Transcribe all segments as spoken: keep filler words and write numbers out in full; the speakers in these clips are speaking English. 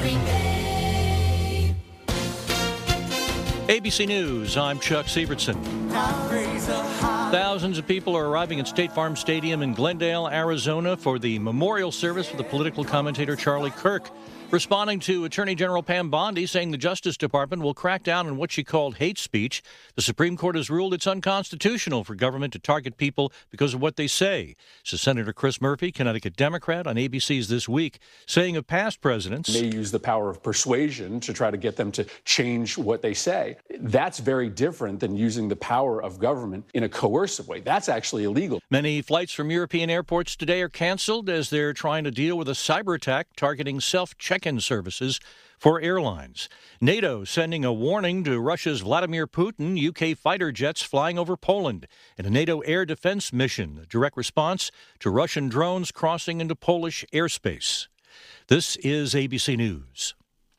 Green Bay. A B C News, I'm Chuck Sievertson. Thousands of people are arriving at State Farm Stadium in Glendale, Arizona for the memorial service for the political commentator Charlie Kirk. Responding to Attorney General Pam Bondi saying the Justice Department will crack down on what she called hate speech, the Supreme Court has ruled it's unconstitutional for government to target people because of what they say, says Senator Chris Murphy, Connecticut Democrat, on A B C's This Week, saying of past presidents. They use the power of persuasion to try to get them to change what they say. That's very different than using the power of government in a coercive way. That's actually illegal. Many flights from European airports today are canceled as they're trying to deal with a cyber attack targeting self-check check-in services for airlines. NATO sending a warning to Russia's Vladimir Putin, U K fighter jets flying over Poland in a NATO air defense mission, a direct response to Russian drones crossing into Polish airspace. This is A B C News.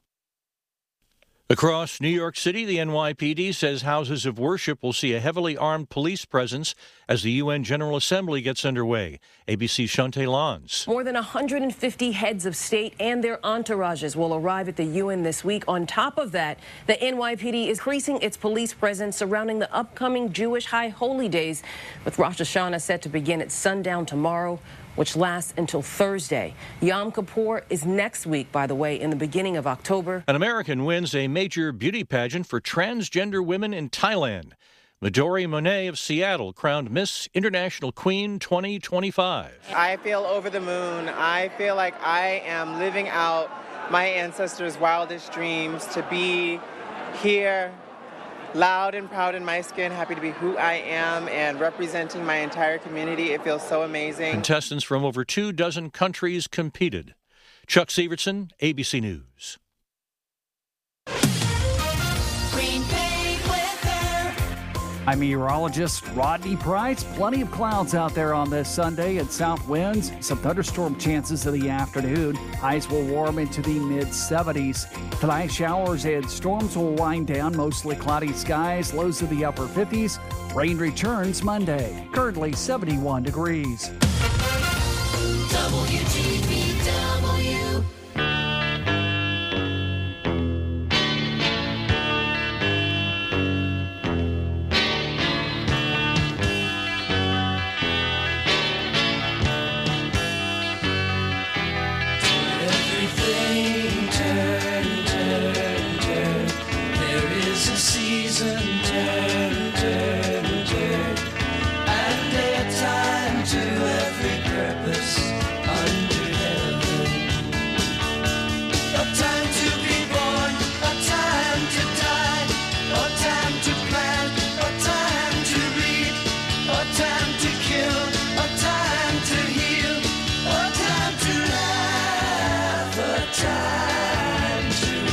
Across New York City, the N Y P D says houses of worship will see a heavily armed police presence as the U N General Assembly gets underway. A B C's Shante Lons. More than one hundred fifty heads of state and their entourages will arrive at the U N this week. On top of that, the N Y P D is increasing its police presence surrounding the upcoming Jewish High Holy Days, with Rosh Hashanah set to begin at sundown tomorrow, which lasts until Thursday. Yom Kippur is next week, by the way, in the beginning of October. An American wins a major beauty pageant for transgender women in Thailand. Midori Monet of Seattle crowned Miss International Queen twenty twenty-five. I feel over the moon. I feel like I am living out my ancestors' wildest dreams to be here, loud and proud in my skin, happy to be who I am and representing my entire community. It feels so amazing. Contestants from over two dozen countries competed. Chuck Sievertson, A B C News. Green Bay weather. I'm meteorologist Rodney Price. Plenty of clouds out there on this Sunday and south winds. Some thunderstorm chances in the afternoon. Highs will warm into the mid seventies. Tonight, showers and storms will wind down. Mostly cloudy skies. Lows in the upper fifties. Rain returns Monday. Currently seventy-one degrees. W G B W. Everything turn, turn, turn. There is a season, turn, turn, turn. And a time to every purpose under heaven. A time to be born, a time to die, a time to plant, a time to reap, a time to kill, a time to heal, a time to laugh, a time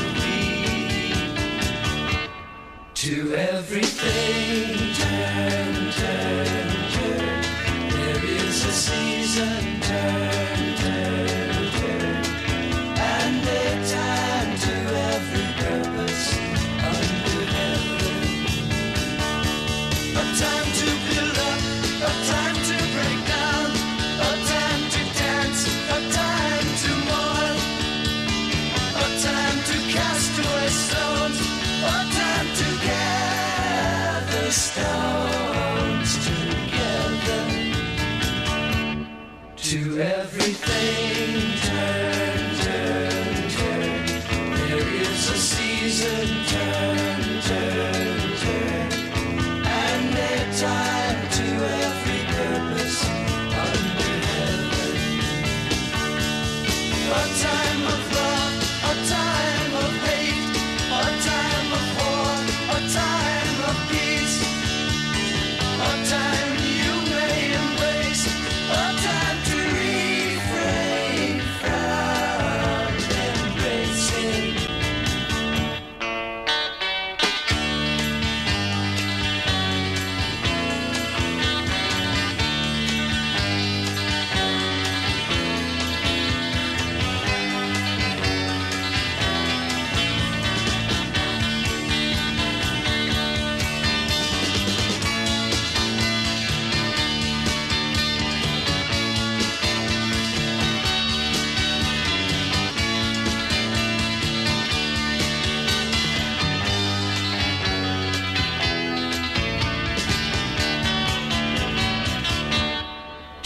to weep. To everything turn, turn, turn. There is a season, turn, turn, turn. And a time to every purpose under heaven. A time to build up, a time to break down, a time to dance, a time to mourn, a time to cast away stones, a time to gather stones together. To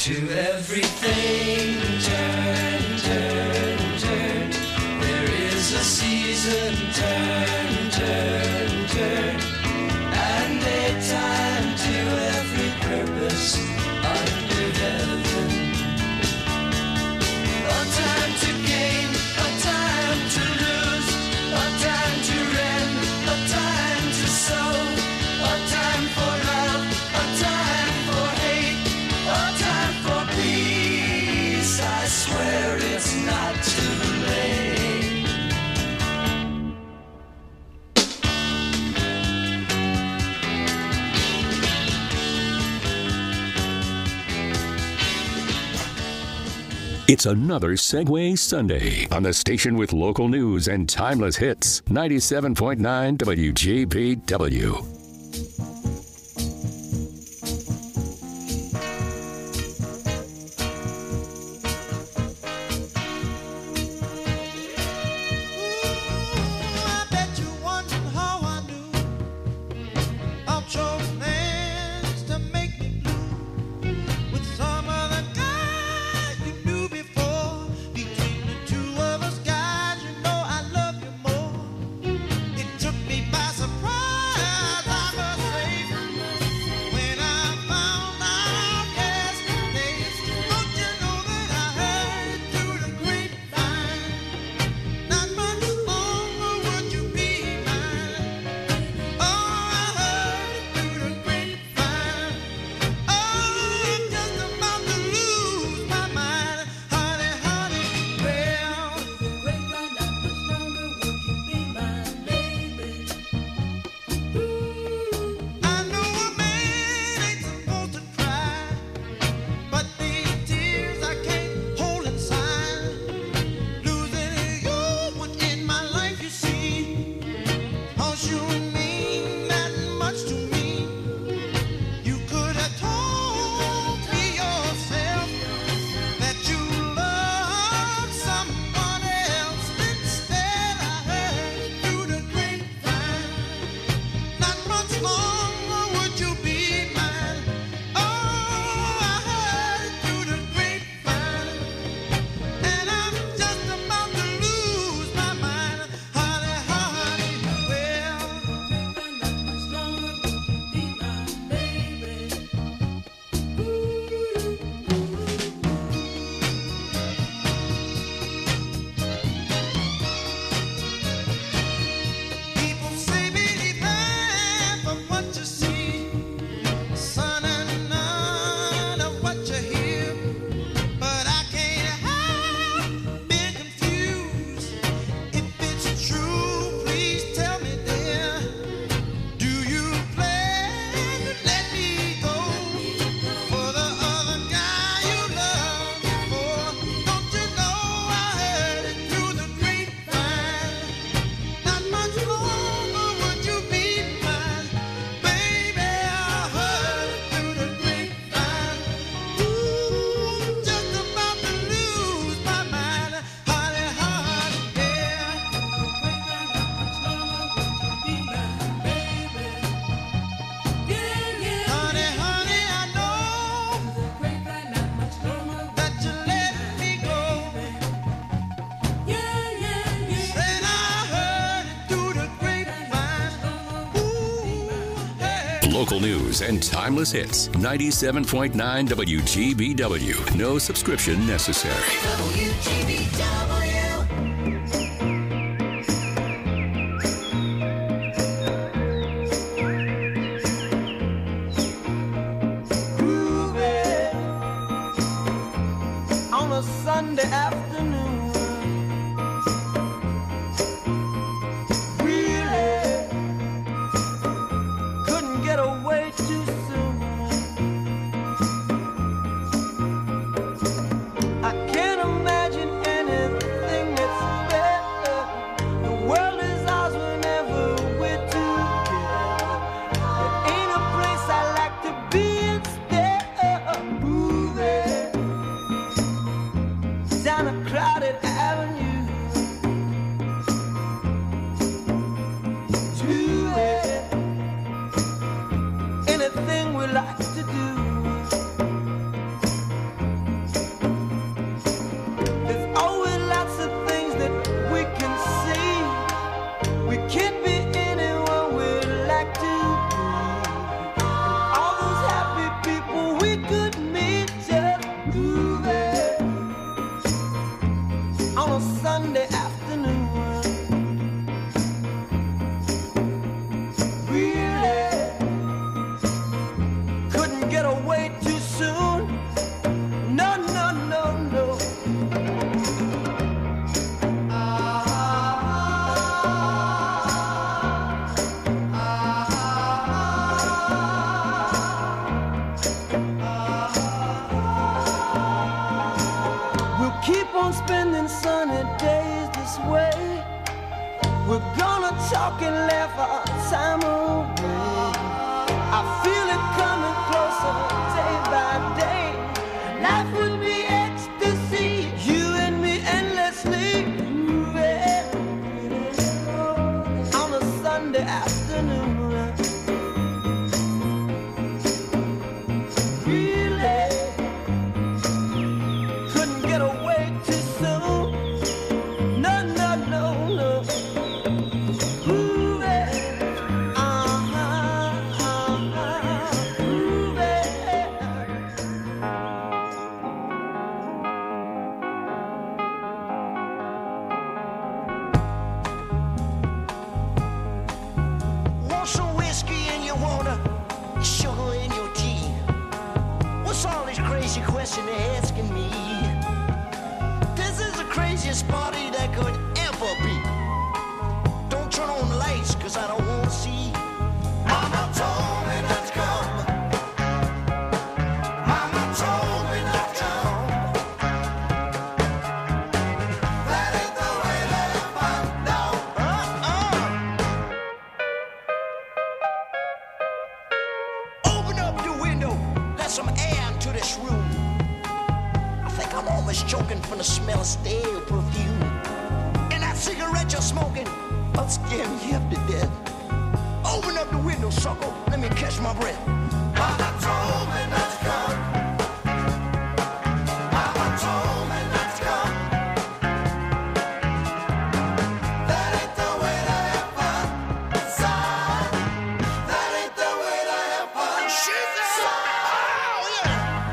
To everything, turn, turn, turn. There is a season, turn, turn, turn. And a time to every purpose under heaven. A time to gain, a time to lose, a time to rend, a time to sow, a time for love, a time for hate, a time for peace. I swear it's not too late. It's another Segway Sunday on the station with local news and timeless hits. ninety-seven point nine W G P W. Local news and timeless hits. ninety-seven point nine W G B W. No subscription necessary. W G B W. Groovy on a Sunday afternoon. Really couldn't get away too soon. I can't imagine anything can laugh our time away. I feel it coming closer day by day. Life would be ecstasy, you and me endlessly. Ooh, yeah. On a Sunday afternoon. Really couldn't get away too soon. No, no, no, no. Ooh, yeah. Uh-huh, uh-huh. Ooh, yeah. Want some whiskey in your water, sugar in your tea? What's all this crazy question they're asking me? This is the craziest party that could ever be. Don't turn on the lights, cause I don't wanna see. Mama told me not to come. Mama told me not to come. That ain't the way that I find out. Uh-uh. Open up your window, let some air into this room. I think I'm almost choking from the smell of stale perfume. And that cigarette you're smoking, I'll scare me half to death. Open up the window, sucker, let me catch my breath. Mama told me not to come. Mama told me not to come. That ain't the way to have fun. Son, that ain't the way to have fun. She said, oh, yeah.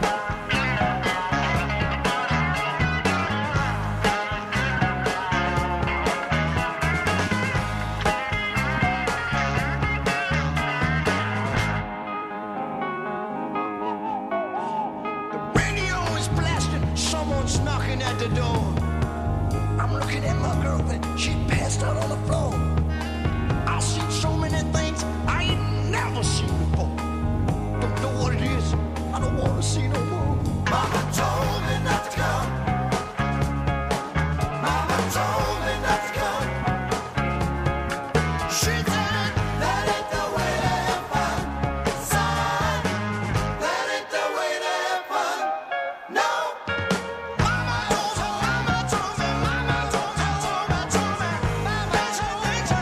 The radio is blasting, someone's knocking at the door. I'm looking at my girlfriend, she passed out on the floor. I've seen so many things I ain't never seen before. Don't know what it is, I don't wanna see no more. Mama told me not to come. Mama told me not to come. She said, that ain't the way to have fun. Son, that ain't the way to have fun. No. Mama told me, mama told me, mama told me, told me, told me, mama told me, told me.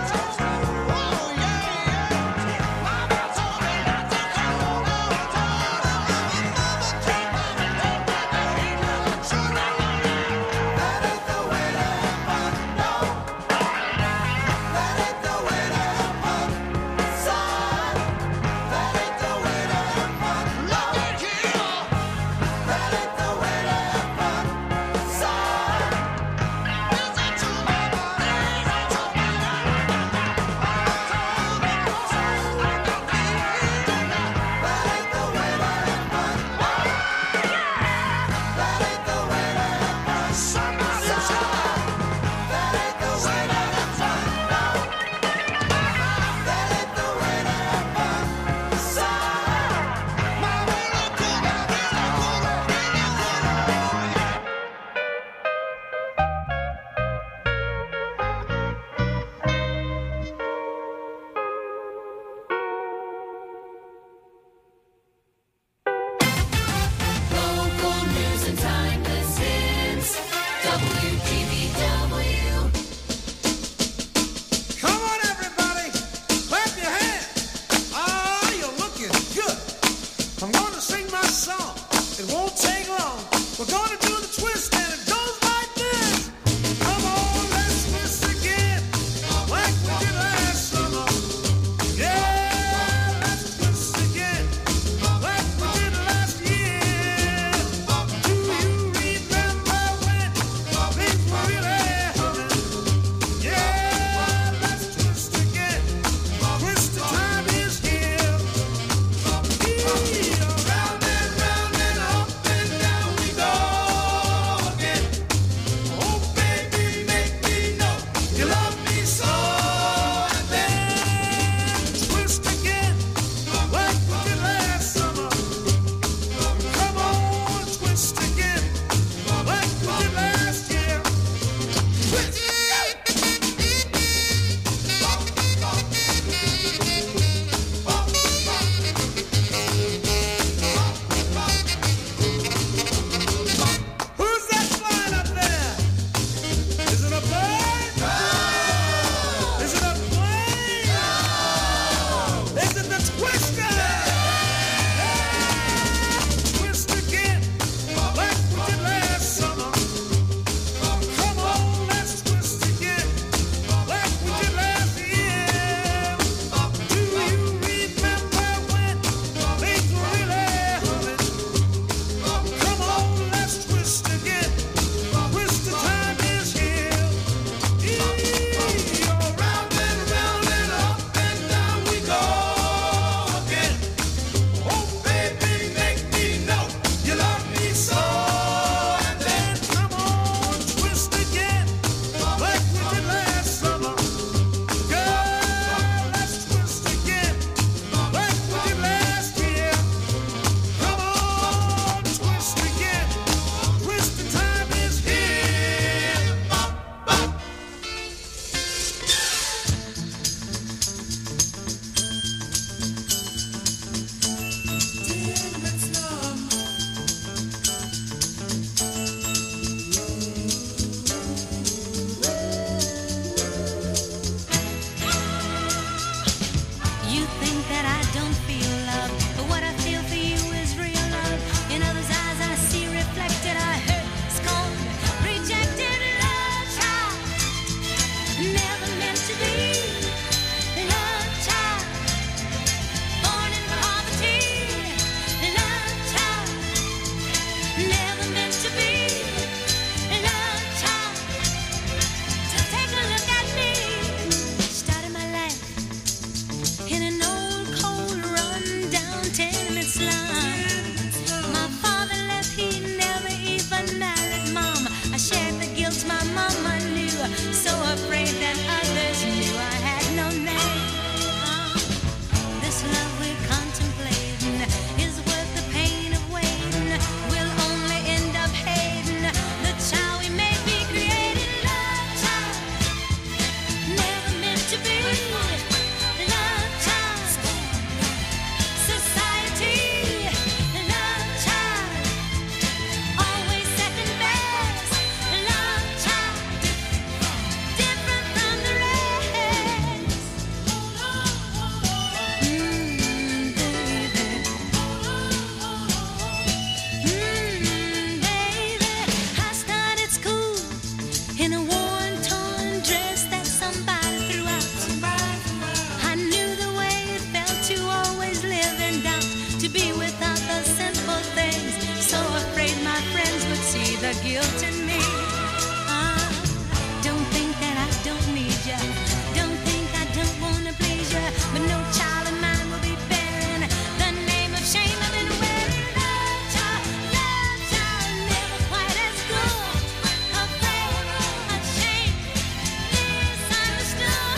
don't feel love, but what I feel for you is real love. In others' eyes I see reflected, I hurt, scorned, rejected, love child. Never meant to be, love child. Born in poverty, love child. Never meant to be, love child. So take a look at me. Started my life in an old, cold, run-down tenement slum. My father left, he never even married Mom. I shared the guilt my mama knew, so afraid that others knew I had no name. Uh, This love we're contemplating is worth the pain of waiting. We'll only end up hating the child we may be creating. Love child, never meant to be. Love child, society. Love child, always second best. Love child, different from the rest. Mm, baby. Mm, baby. I started school in a worn, torn dress that somebody threw out. I knew the way it felt to always live in doubt, to be without the simple things. So afraid my friends would see the guilt in me. Ah, don't think that I don't need ya. Don't think I don't wanna please ya. But no child of mine will be bearing the name of shame I've been wearing. Love child, love child, never quite as good. Afraid, ashamed, misunderstood.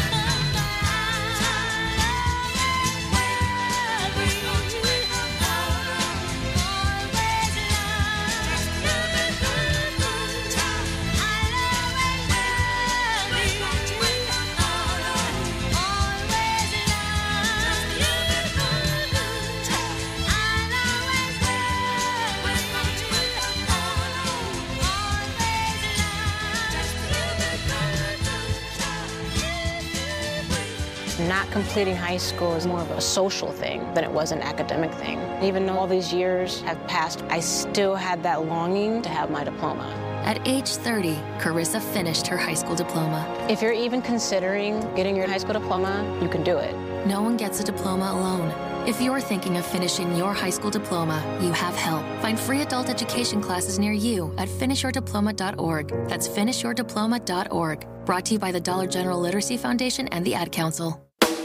Not completing high school is more of a social thing than it was an academic thing. Even though all these years have passed, I still had that longing to have my diploma. At age thirty, Carissa finished her high school diploma. If you're even considering getting your high school diploma, you can do it. No one gets a diploma alone. If you're thinking of finishing your high school diploma, you have help. Find free adult education classes near you at finish your diploma dot org. That's finish your diploma dot org. Brought to you by the Dollar General Literacy Foundation and the Ad Council.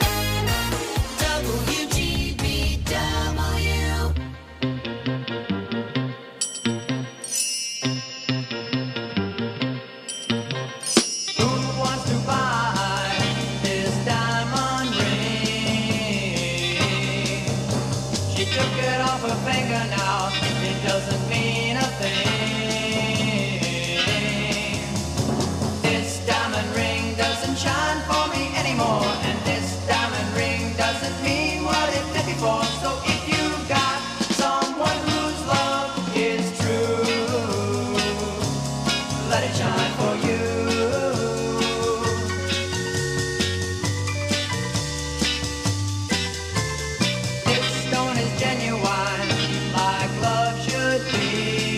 W G B W. Who wants to buy this diamond ring? She took it off her finger now, it doesn't mean a thing. This diamond ring doesn't shine for me anymore, and this diamond ring doesn't mean what it did before. So if you got someone whose love is true, let it shine for you. This stone is genuine, like love should be.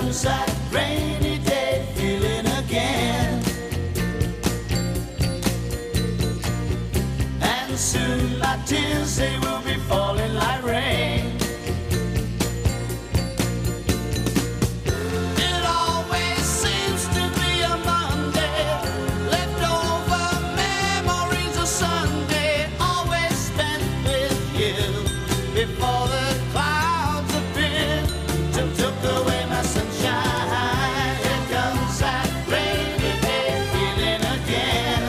comes that rainy day feeling again. And soon my tears, they will be falling like rain. It always seems to be a Monday, leftover memories of Sunday, always spent with you before the clouds appeared to took away my sunshine. Here comes that rainy day feeling again.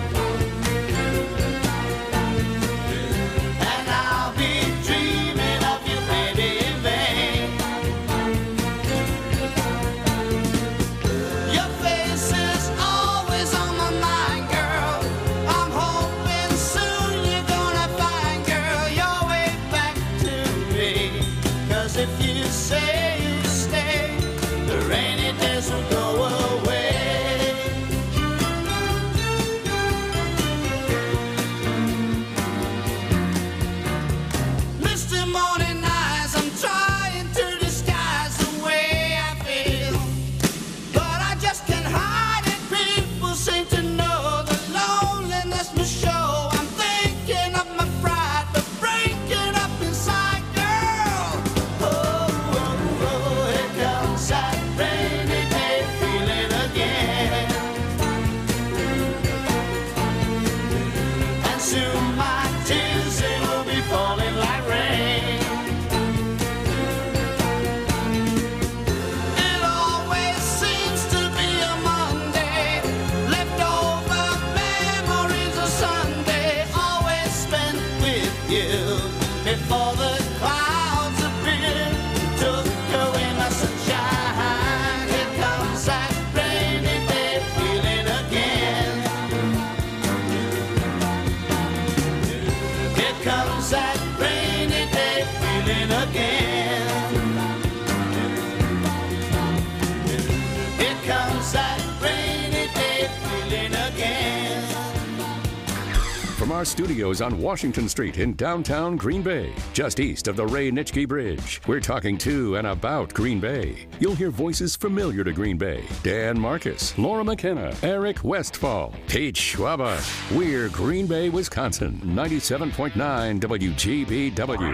And I'll be dreaming of you, baby, in vain. Your face is always on my mind, girl. I'm hoping soon you're gonna find, girl, your way back to me. 'Cause if you say you stay, the rainy days will go away. Misty morning eyes, I'm trying to disguise the way I feel, but I just can't hide it. People seem to know the loneliness must show. I'm thinking of my pride, but breaking up inside, girl. Oh, oh, oh, here comes that rainy day feeling again. And soon my tears, they will be falling like rain. It always seems to be a Monday, leftover memories of Sunday, always spent with you before the clouds appear, took away my sunshine. Here comes that rainy day feeling again. Here comes that rainy day feeling again. Here comes that rainy day feeling again. From our studios on Washington Street in downtown Green Bay, just east of the Ray Nitschke Bridge, we're talking to and about Green Bay. You'll hear voices familiar to Green Bay. Dan Marcus, Laura McKenna, Eric Westfall, Pete Schwaba. We're Green Bay, Wisconsin, ninety-seven point nine W G B W.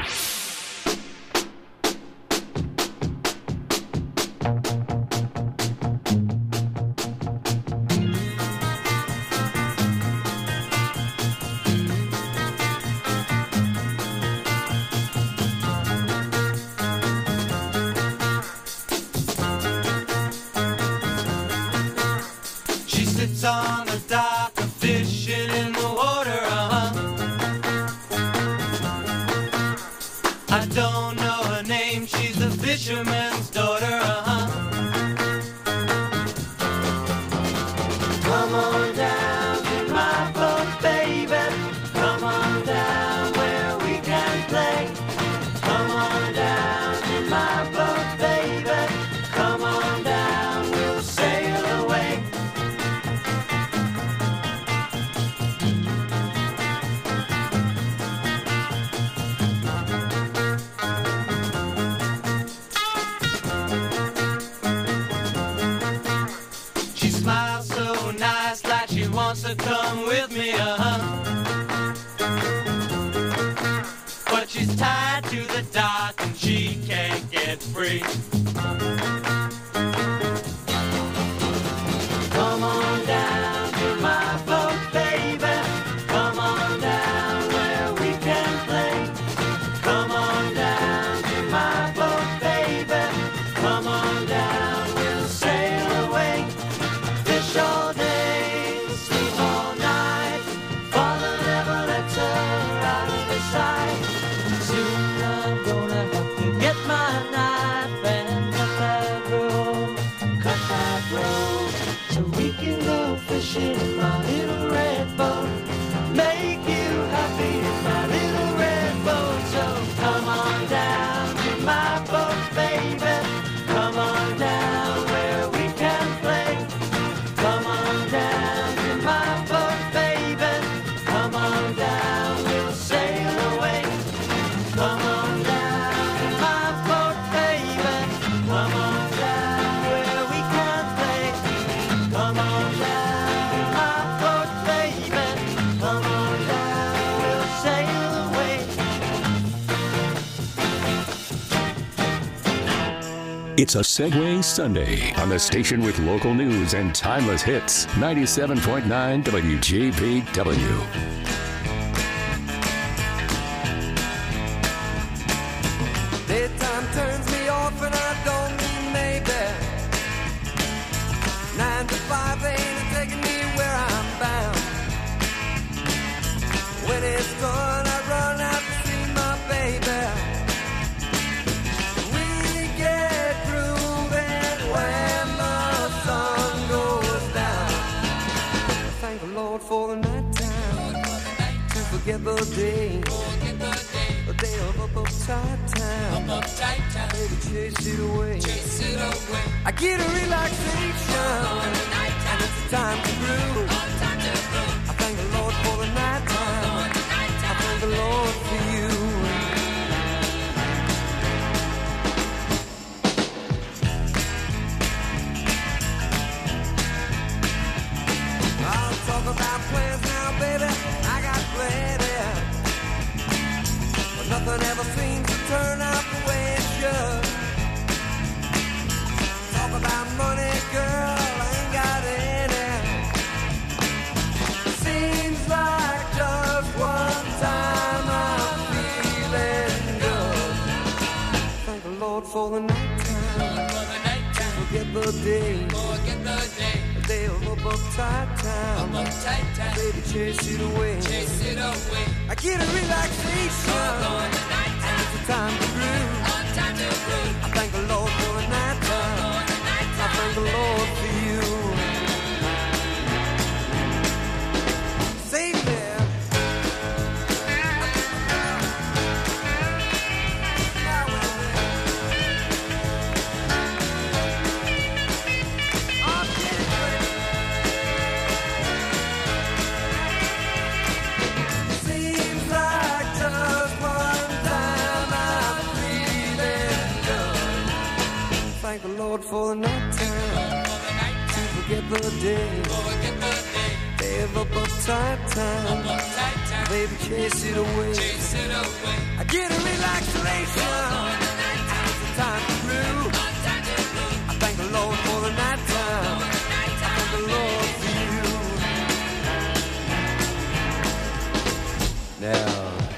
She sits on the dock, a fishing in the water, uh-huh. I don't know her name, she's a fisherman's daughter, uh-huh. Come on down to my boat, baby. Come on down where we can play. Come on down to my boat, baby. Come on down, we'll sail away. She smiles so nice, like she wants to come with me, uh-huh. But she's tied to the dock and she can't get free. Come on down to my boat, baby. Come on down where we can play. Come on down to my boat, baby. Come on down, we'll sail away. Fish all day, sleep all night. Father never lets her out of his sight. Soon I'm gonna have to get my knife and It's a Segway Sunday on the station with local news and timeless hits. ninety-seven point nine W G P W. Daytime turns me off and I don't mean maybe. Nine to five ain't taking me where I'm bound. When it's done, I run out to see my baby. We get grooving when the sun goes down. Thank the Lord for the night time to forget the day. The day of up upside town. Up upside town. Baby, chase it away. Chase it away. I get a relaxation. And it's time to groove. Time to groove. I thank the Lord for the night time. I thank the Lord for you. I'll talk about plans now, baby. I got plenty. Nothing ever seems to turn out the way it should. Talk about money, girl, I ain't got any. Seems like just one time I'm feeling good. Thank the Lord for the night time. Forget the day. Forget the day. The day of up uptight time. Up uptight time. Baby, chase it away. Chase it away. I get a relaxation. And it's a time to groove. Time to groove. I thank the Lord for the night time. I thank the Lord for you. Save there. Thank the Lord for the night time. To forget the day. Day of up uptight time. Baby, chase it away. I get a relaxation. It's a time to groove. I thank the Lord for the night time. I thank the Lord for you. Now.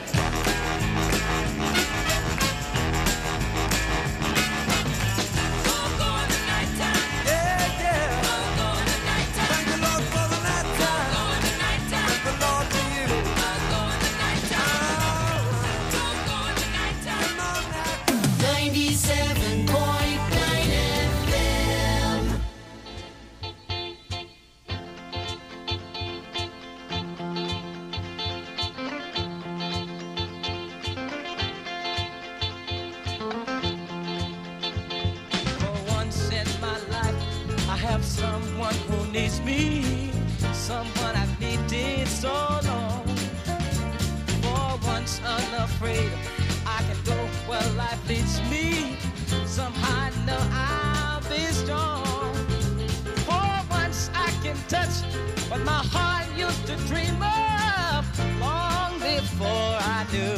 Someone who needs me, someone I've needed so long. For once unafraid, I can go where life leads me. Somehow I know I'll be strong. For once I can touch what my heart used to dream of long before I knew.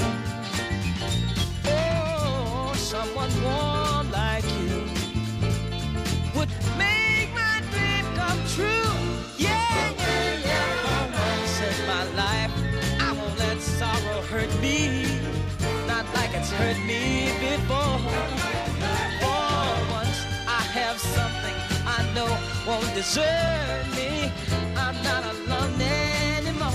Oh, someone warm like you would make my dream come true. Yeah, yeah, yeah. For once in my life, I won't let sorrow hurt me, not like it's hurt me before. For once I have something I know won't desert me. I'm not alone anymore.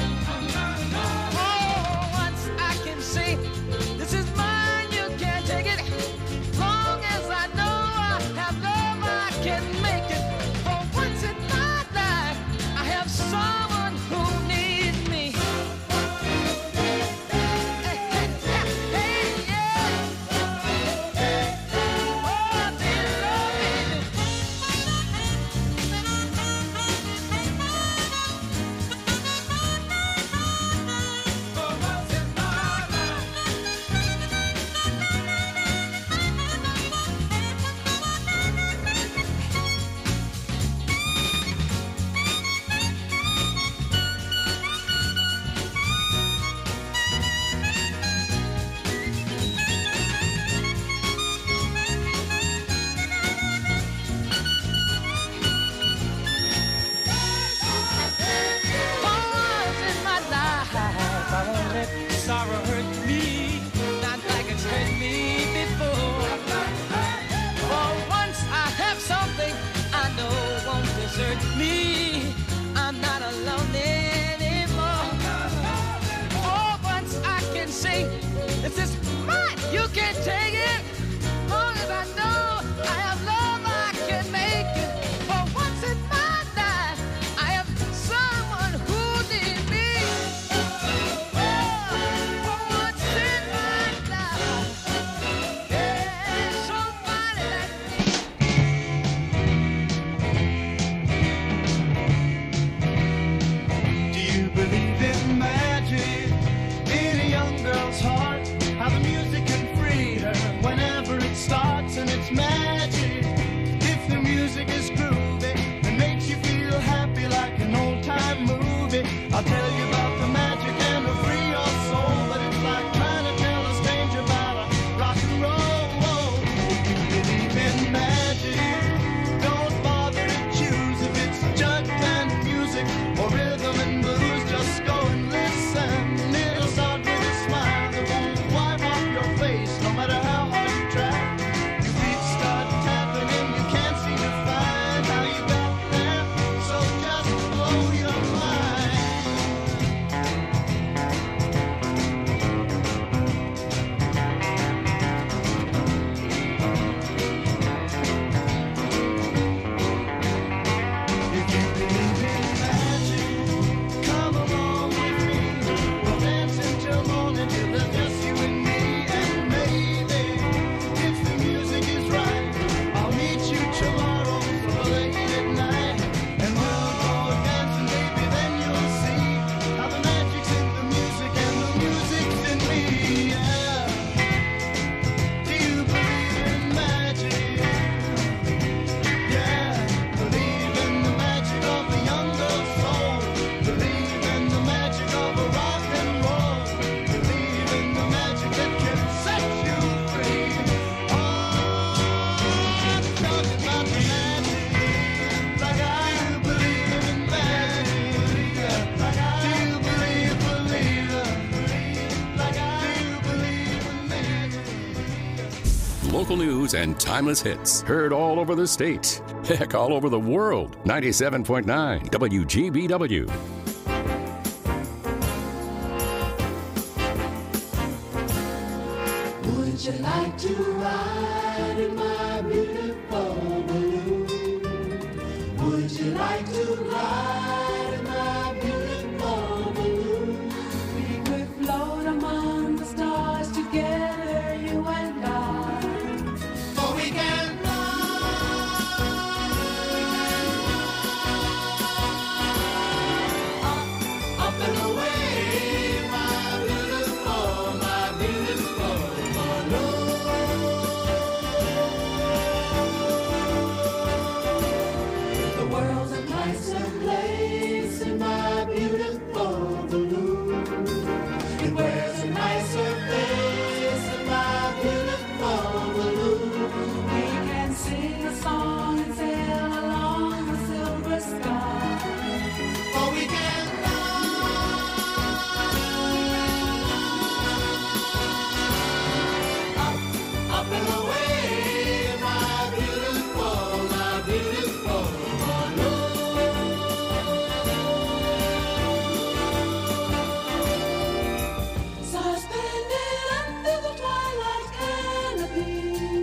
For once I can say, this is mine, you can't take it. Long as I know I have love, I can make it. For once in my life, I have someone who needs me. Hey, hey, hey, hey, yeah. Oh, dear Lord. local news and timeless hits. Heard all over the state. Heck, all over the world. ninety-seven point nine W G B W. Would you like to ride in my beautiful balloon? Would you like to ride in my beautiful balloon? We could float among the stars together, you and I. For we can fly up, up and away, my beautiful, my beautiful balloon. The world's a nicer place in my beautiful balloon. It wears a nicer face in my beautiful balloon. We can sing a song and sail along the silver sky. Or we can fly up, up and away, my beautiful, my beautiful balloon. Suspended under the twilight canopy,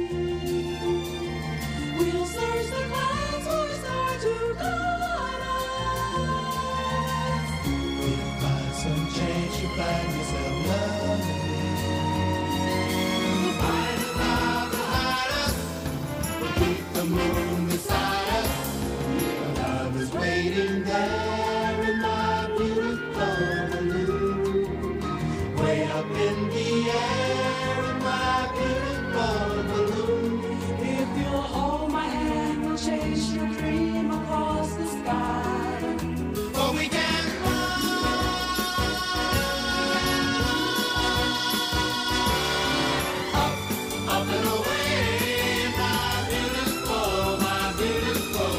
we'll search the clouds for a star to guide us. We'll find some change to find yourself loving me. We'll find a cloud to hide us. We'll keep the moon beside us. Your love is waiting there in my beautiful balloon. Way up in the air in my beautiful balloon. If you'll hold my hand, we'll chase your dream across the sky. For we can fly up, up and away, my beautiful, my beautiful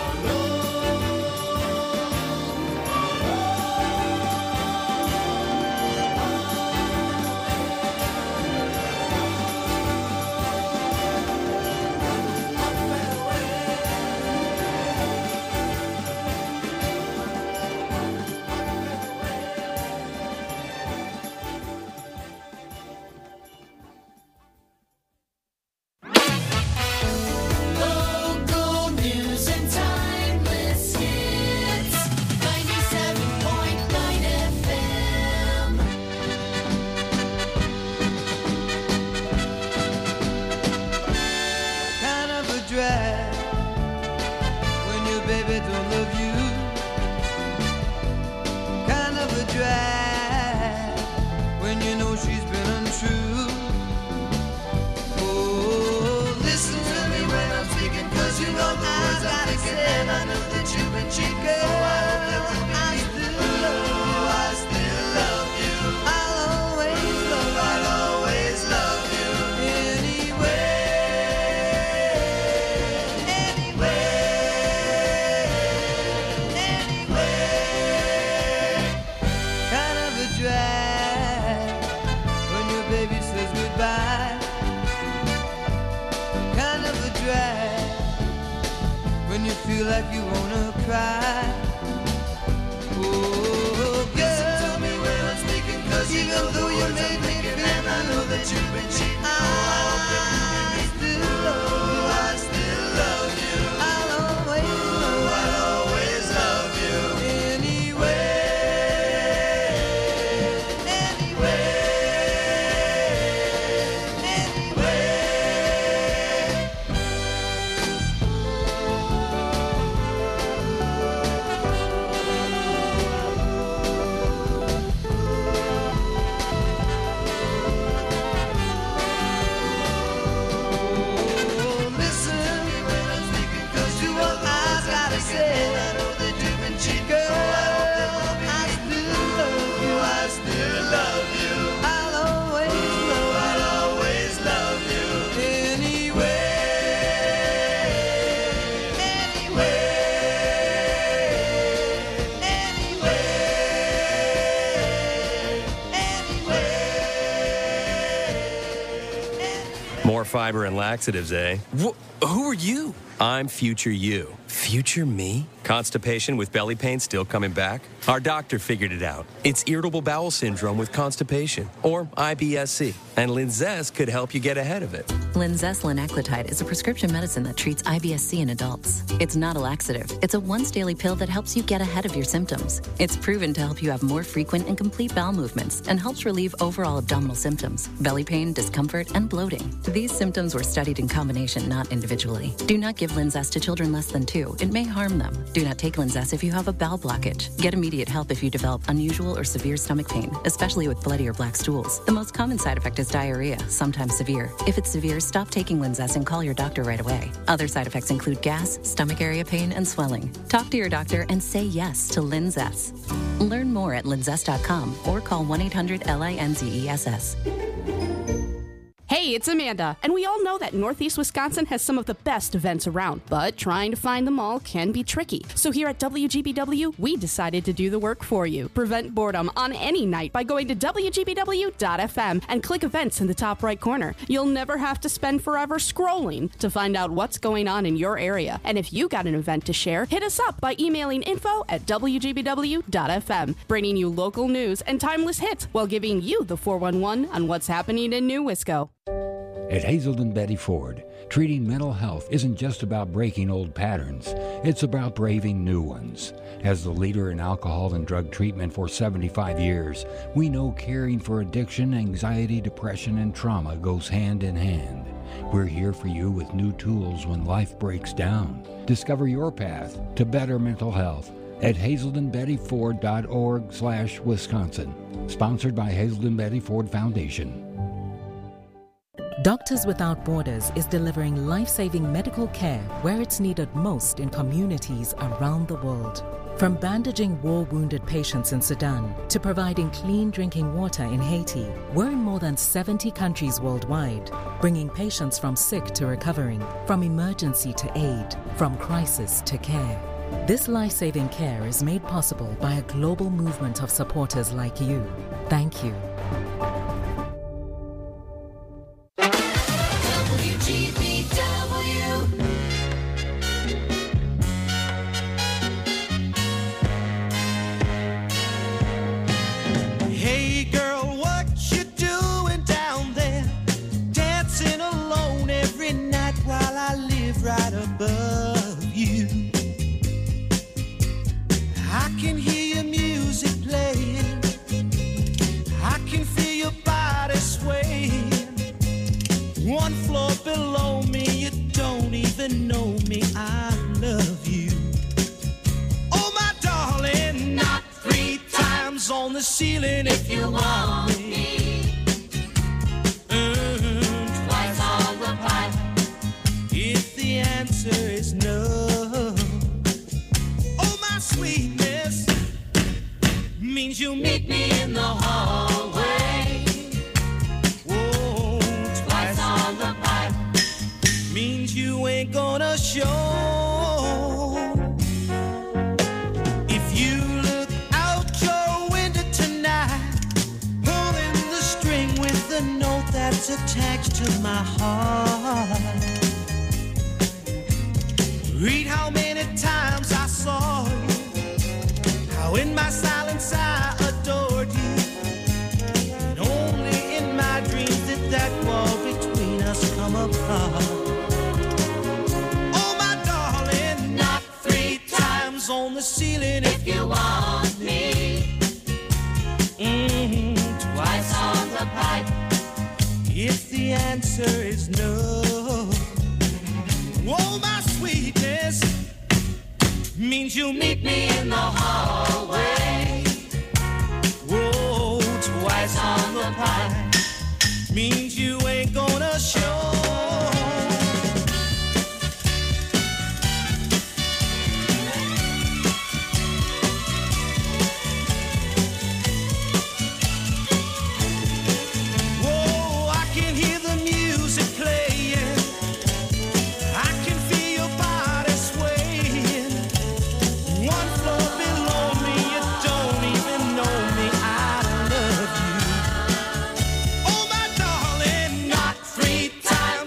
local news and timeless hits. ninety-seven point nine F M. Kind of a drag when your baby don't love you. Kind of a drag when you know she's been untrue. Oh, listen to me when I'm speaking, cause you know the words I'm thinking, and I know that you've been cheating. Oh, I hope that will be I still love you. I still love you. I'll always love you. I'll always love you. Anyway, anyway, anyway. Kind of a drag when your baby says goodbye. Kind of a drag when you feel like you wanna cry. Oh, listen to me when I'm speaking, cause even though you made me feel, and I know that you've been cheating. Oh, I hope that you still love you. I still love you. I'll always love you. I'll always love you. Anyway, anyway, anyway. fiber and laxatives, eh? Wh- who are you? I'm future you. Future me? Constipation with belly pain still coming back? Our doctor figured it out. It's irritable bowel syndrome with constipation, or I B S C, and Linzess could help you get ahead of it. Linzess linaclotide is a prescription medicine that treats I B S C in adults. It's not a laxative. It's a once-daily pill that helps you get ahead of your symptoms. It's proven to help you have more frequent and complete bowel movements and helps relieve overall abdominal symptoms, belly pain, discomfort, and bloating. These symptoms were studied in combination, not individually. Do not give Linzess to children less than two. It may harm them. Do not take Linzess if you have a bowel blockage. Get immediate help if you develop unusual or severe stomach pain, especially with bloody or black stools. The most common side effect is diarrhea, sometimes severe. If it's severe, stop taking Linzess and call your doctor right away. Other side effects include gas, stomach area pain, and swelling. Talk to your doctor and say yes to Linzess. Learn more at linzess dot com or call one eight hundred L I N Z E S S. Hey, it's Amanda, and we all know that Northeast Wisconsin has some of the best events around, but trying to find them all can be tricky. So here at W G B W, we decided to do the work for you. Prevent boredom on any night by going to W G B W dot F M and click events in the top right corner. You'll never have to spend forever scrolling to find out what's going on in your area. And if you got an event to share, hit us up by emailing info at W G B W dot F M, bringing you local news and timeless hits while giving you the four one one on what's happening in New Wisco. At Hazelden Betty Ford, treating mental health isn't just about breaking old patterns, it's about braving new ones. As the leader in alcohol and drug treatment for seventy-five years, we know caring for addiction, anxiety, depression, and trauma goes hand in hand. We're here for you with new tools when life breaks down. Discover your path to better mental health at hazelden betty ford dot org slash Wisconsin. Sponsored by Hazelden Betty Ford Foundation. Doctors Without Borders is delivering life-saving medical care where it's needed most in communities around the world. From bandaging war-wounded patients in Sudan to providing clean drinking water in Haiti, we're in more than seventy countries worldwide, bringing patients from sick to recovering, from emergency to aid, from crisis to care. This life-saving care is made possible by a global movement of supporters like you. Thank you. Hey girl, what you doing down there? Dancing alone every night while I live right above you. I can hear your music playing, I can feel your body swaying. One floor below me, you don't even know me, I love you. Oh my darling, not three times on the ceiling if you want me. Mm, twice on the pipe if the answer is no. Oh my sweetness means you meet me in the hallway. Oh, twice on the pipe means you ain't gonna show. If you look out your window tonight, pulling the string with the note that's attached to my heart, read how many times I saw you, how in my silence I adored you, and only in my dreams did that wall between us come apart. Oh my darling, not three times on the ceiling if you want me. Mm-hmm. Twice on the pipe if the answer is no. Oh my sweetness means you'll meet me in the hallway. Whoa, twice on the pipe means you ain't gonna show. Whoa, I can hear the music playing, I can feel your body swaying. One floor below me, you don't even know me, I love you. Oh my darling, not three times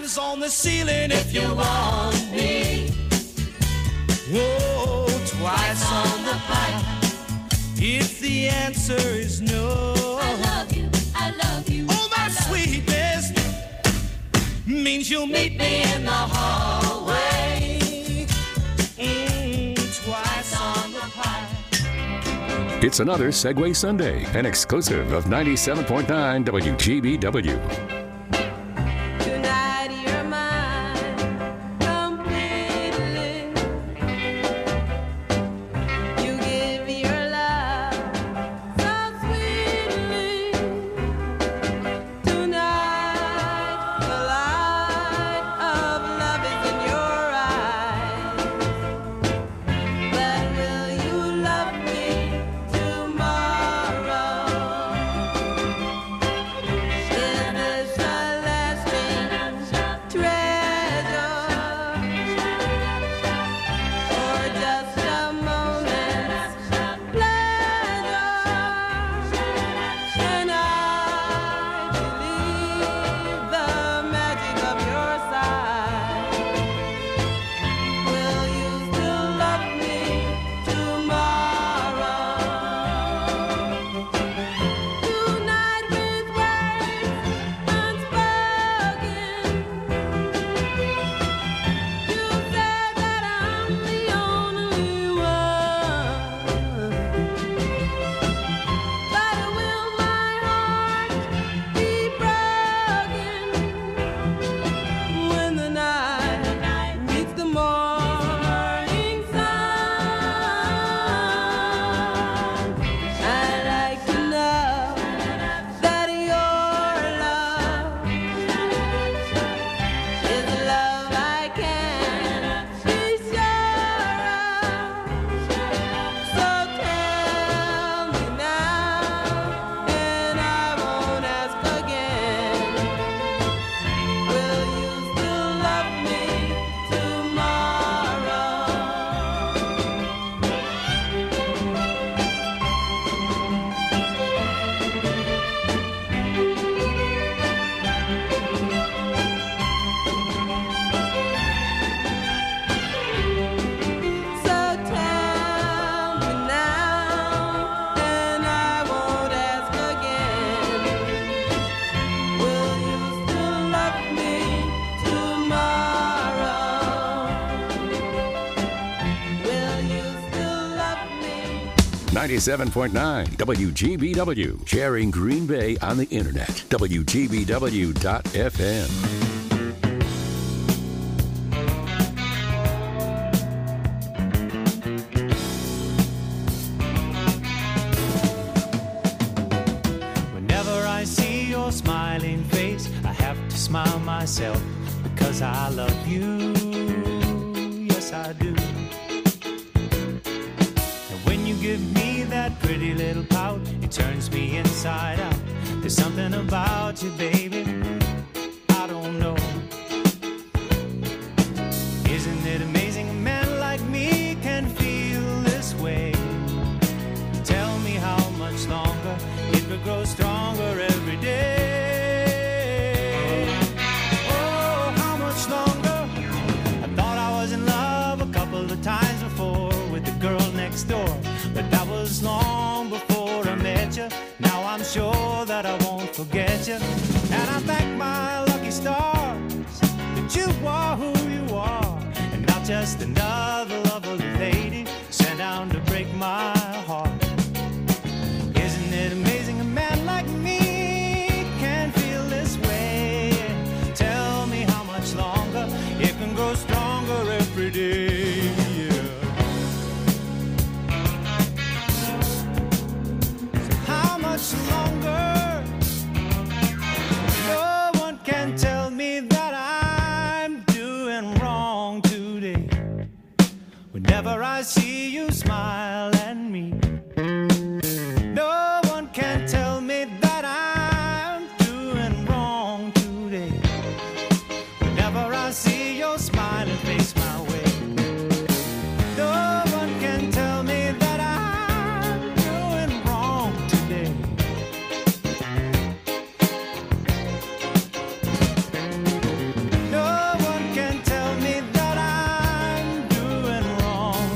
Oh, twice on the pipe. If the answer is no, I love you, I love you. Oh, my sweetness means you'll meet me in the hallway. Mm, twice on the pipe. It's another Segway Sunday, an exclusive of ninety-seven point nine W G B W. Tonight you're mine completely. You give your love so sweetly. Tonight the light of love is in your eyes. But will you love me tomorrow? Is this a lasting treasure, or just a moment's pleasure? Can I believe the magic of your sight? Will you still love me tomorrow? Tonight with words unspoken, you said that I'm the only one. But will my heart be broken when the night meets the morning sun? I'd like to know that your love is love I can be sure of. So tell me now, and I won't ask again. Will you still love me tomorrow? So tell me now, and I won't ask again. Will you still love me tomorrow? Will you still love me? ninety-seven point nine W G B W, sharing Green Bay on the internet. W G B W dot F M. Whenever I see your smiling face, I have to smile myself because I love you. Yes, I do. And when you give me that pretty little pout, it turns me inside out. There's something about you, baby, I don't know. Isn't it amazing a man like me can feel this way? Tell me how much longer it will grow stronger every day. Oh, how much longer? I thought I was in love a couple of times before with the girl next door, but that was long before I met you. Now I'm sure that I won't forget you, and I thank my lucky stars that you are who you are, and not just another lovely lady sent down to break my heart. Isn't it amazing a man like me can feel this way? Tell me how much longer it can grow stronger every day. Yeah. So how much longer? No one can tell me that I'm doing wrong today. Whenever I see you smile at me, no one can tell me that I'm doing wrong today. Whenever I see your smiling face my way, no one can tell me that I'm doing wrong today. No one can tell me that I'm doing wrong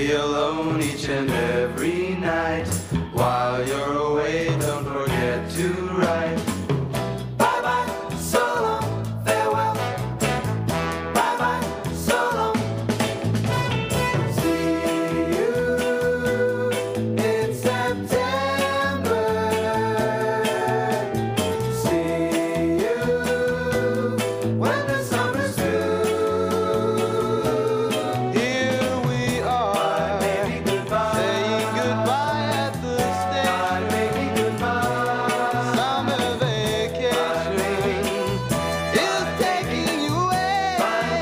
be alone each and every night. While you're away, don't forget to write. Bye bye, so long, farewell. Bye bye, so long. See you in September. See you when the summer's through. Here we are, saying goodbye at the station. Summer vacation is taking you away.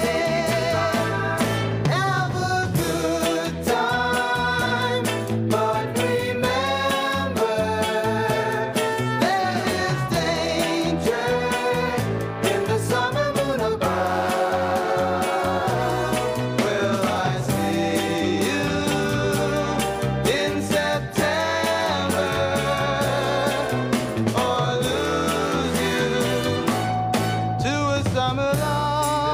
Have a good time, but remember there is danger in the summer moon above. Will I see you in September or lose you to a summer love?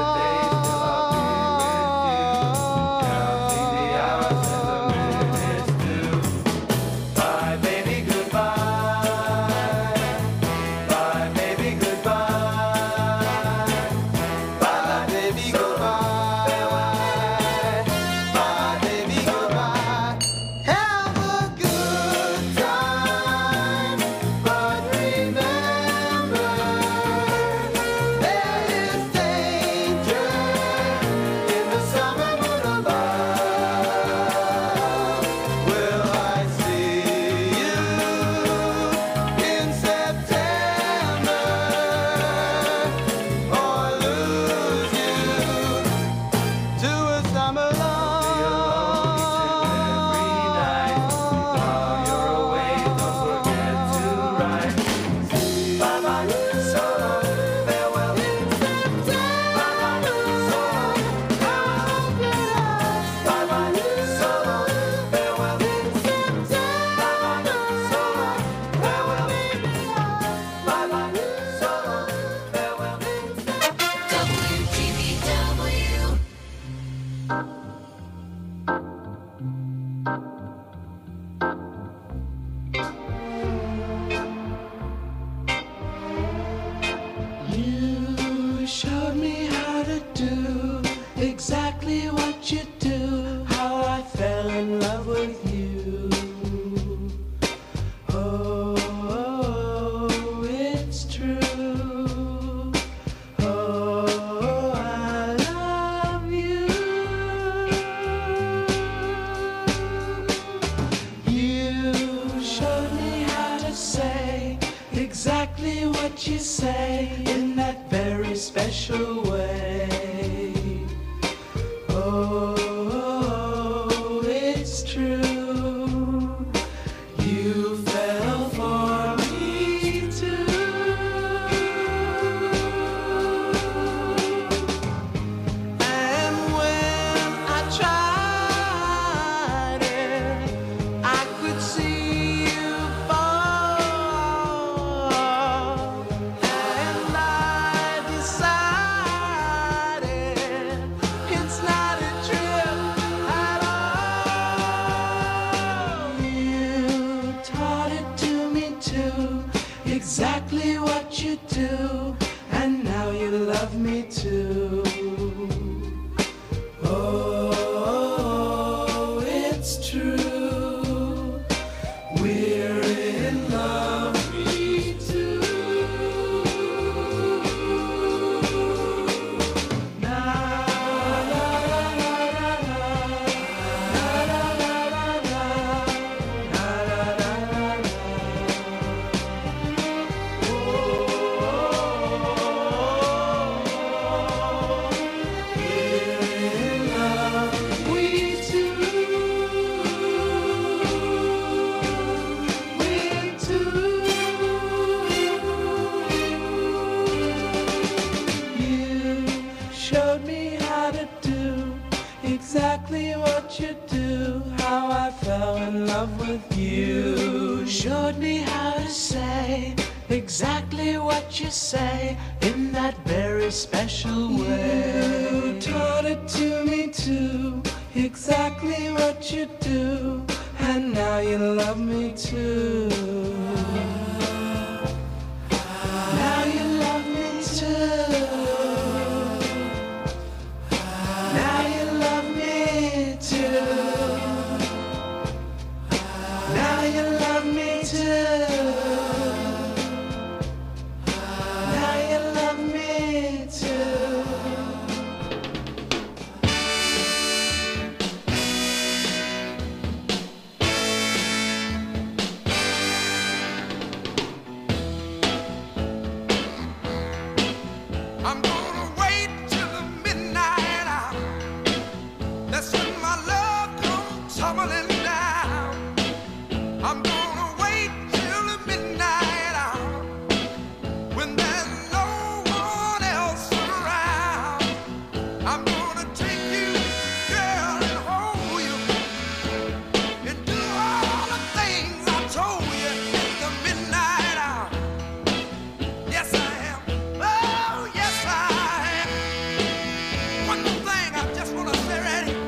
Bye, baby, goodbye. Bye, baby, goodbye. Bye, baby, goodbye. Bye, baby, goodbye. Have a good time, but remember there is danger in the summer moon above. Will I see you in September or lose you to a summer love? While you're away, don't forget to write. Bye bye, so long, farewell. Bye bye, so long, farewell. Bye bye, so long, farewell. Bye bye, so long, farewell. Bye bye, so long, farewell. W G B W. You showed me how to do exactly what you do, how I fell in love with you. Oh, oh, it's true. Oh, I love you. You showed me how to say exactly what you say in that very special way. Oh, it's true. You fell for me too. And when I tried it, I could see you fall. And I decided it's not a trip at all. You taught it to me too, exactly what you do, and now you love me too. Oh, it's true. We're in love, me too. Na, la, la, la, la, la. Na, la, la, la, la. Na, la, la, la, la. Oh, we're in love, we two. We two. You showed me how to do exactly what you do, how I fell in love with you. Showed me how to say exactly what you say in that very special way. You taught it to me too, exactly what you I'm gonna wait till the midnight hour. That's when my love comes tumbling down. I'm gonna wait till the midnight hour when there's no one else around. I'm gonna take you, girl, and hold you and do all the things I told you in the midnight hour. Yes, I am. Oh, yes, I am. One more thing I just want to say right here.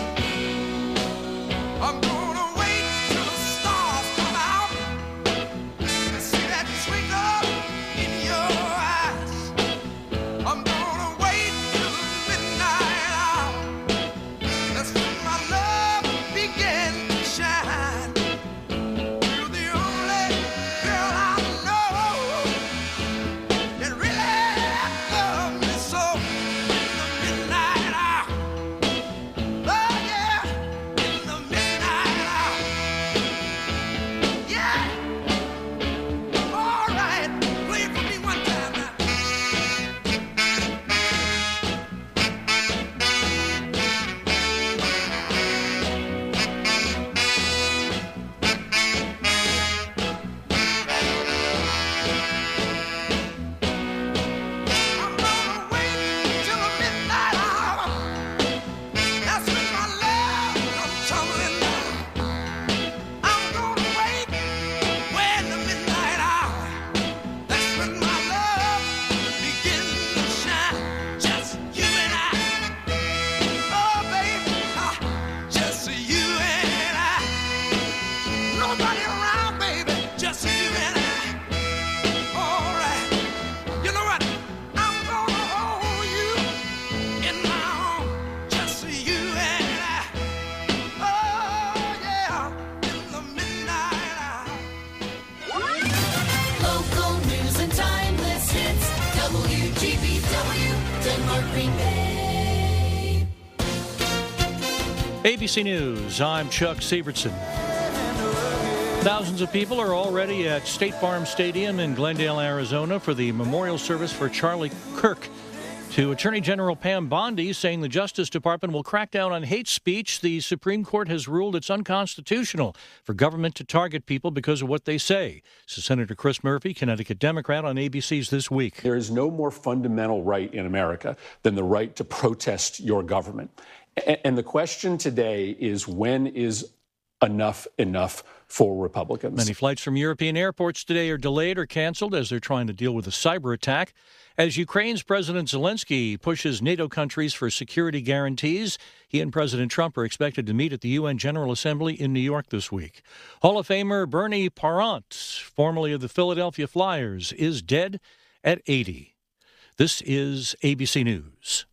I'm gonna wait till the stars come out and see that twinkle in your eyes. I'm gonna wait till the midnight hour. That's when my love begins to shine. You're the only girl I know that really loves me so in the midnight hour. Oh yeah, in the midnight hour. Yeah. All right, play it for me one time now. I'm gonna wait till the midnight hour. That's when my love comes tumbling down. I'm gonna wait when the midnight hour. That's when my love begins to shine. Just you and I. Oh, baby, ah, just you and I. Nobody around, baby, just you and I. All right. You know what? I'm gonna hold you in my arms, just you and I. Oh, yeah, in the midnight hour. Local news and timeless hits. W G B W, Denmark, Green Bay. A B C News, I'm Chuck Sievertson. Thousands of people are already at State Farm Stadium in Glendale, Arizona for the memorial service for Charlie Kirk. To Attorney General Pam Bondi saying the Justice Department will crack down on hate speech, the Supreme Court has ruled it's unconstitutional for government to target people because of what they say. So Senator Chris Murphy, Connecticut Democrat, on A B C's This Week. There is no more fundamental right in America than the right to protest your government. A- And the question today is, when is enough enough for Republicans? Many flights from European airports today are delayed or canceled as they're trying to deal with a cyber attack. As Ukraine's President Zelensky pushes NATO countries for security guarantees, he and President Trump are expected to meet at the U N General Assembly in New York this week. Hall of Famer Bernie Parent, formerly of the Philadelphia Flyers, is dead at eighty. This is A B C News.